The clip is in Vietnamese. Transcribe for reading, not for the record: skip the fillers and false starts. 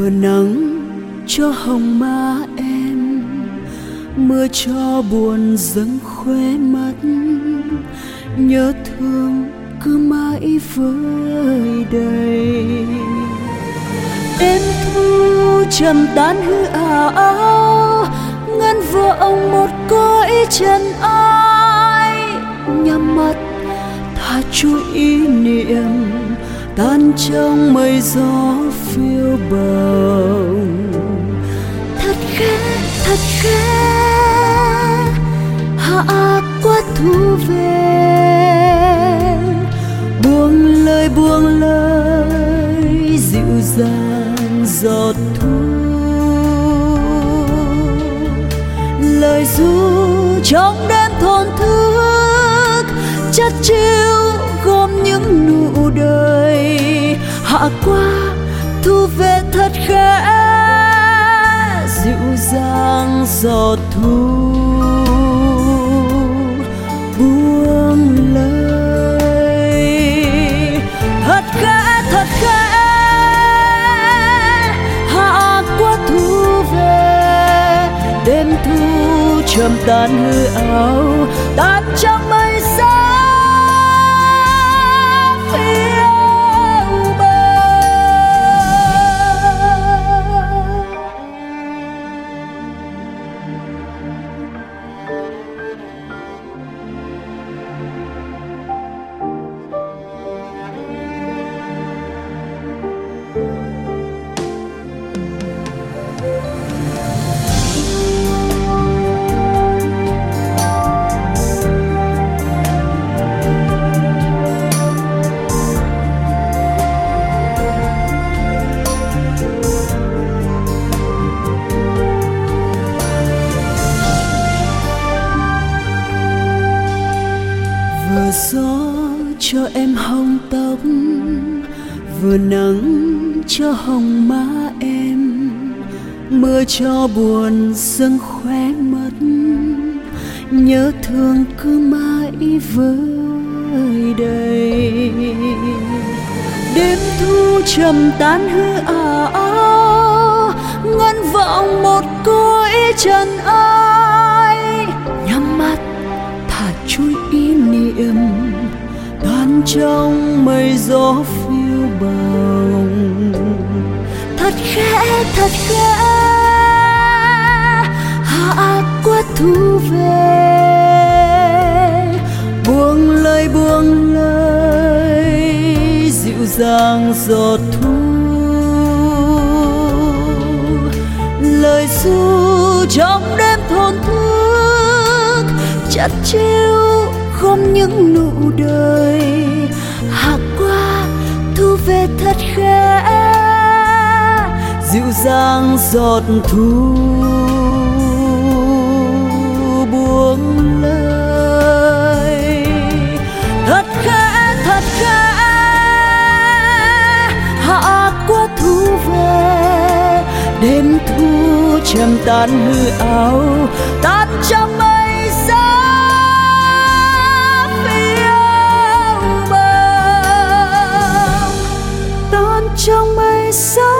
vừa nắng cho hồng má em, mưa cho buồn dâng khóe mắt, nhớ thương cứ mãi vơi đầy. Đêm thu trầm tán hư ảo, ngân vọng một cõi trần ai. Nhắm mắt tha chuỗi ý niệm tan trong mây gió phiêu bồng. Thật khẽ hạ qua thu về, buông lời dịu dàng giọt thu. Lời ru trong đêm thổn thức chất chiêu gom những nụ đời, hạ qua thu về thật khẽ dịu dàng giọt thu. Buông lời thật khẽ hạ qua thu về. Đêm thu trầm tàn hư ảo, tan trong mây xa phiêu bờ. Vừa gió cho em hồng tóc, vừa nắng cho hồng má em, mưa cho buồn dâng khóe mắt, nhớ thương cứ mãi vơi đầy. Đêm thu trầm tán hư ảo, ngân vọng một cõi trần ai. Nhắm mắt thả chuỗi ý niệm tan trong mây gió phiêu bồng. Thật khẽ hạ qua thu về, buông lời dịu dàng giọt thu. Lời ru trong đêm thổn thức chặt chiêu gom những nụ đời, hạ qua thu về thật khẽ dịu dàng giọt thu. Buông lời thật khẽ hạ qua thu về. Đêm thu trầm tàn hư ảo, tan trong mây xa phiêu bồng, tan trong mây xa.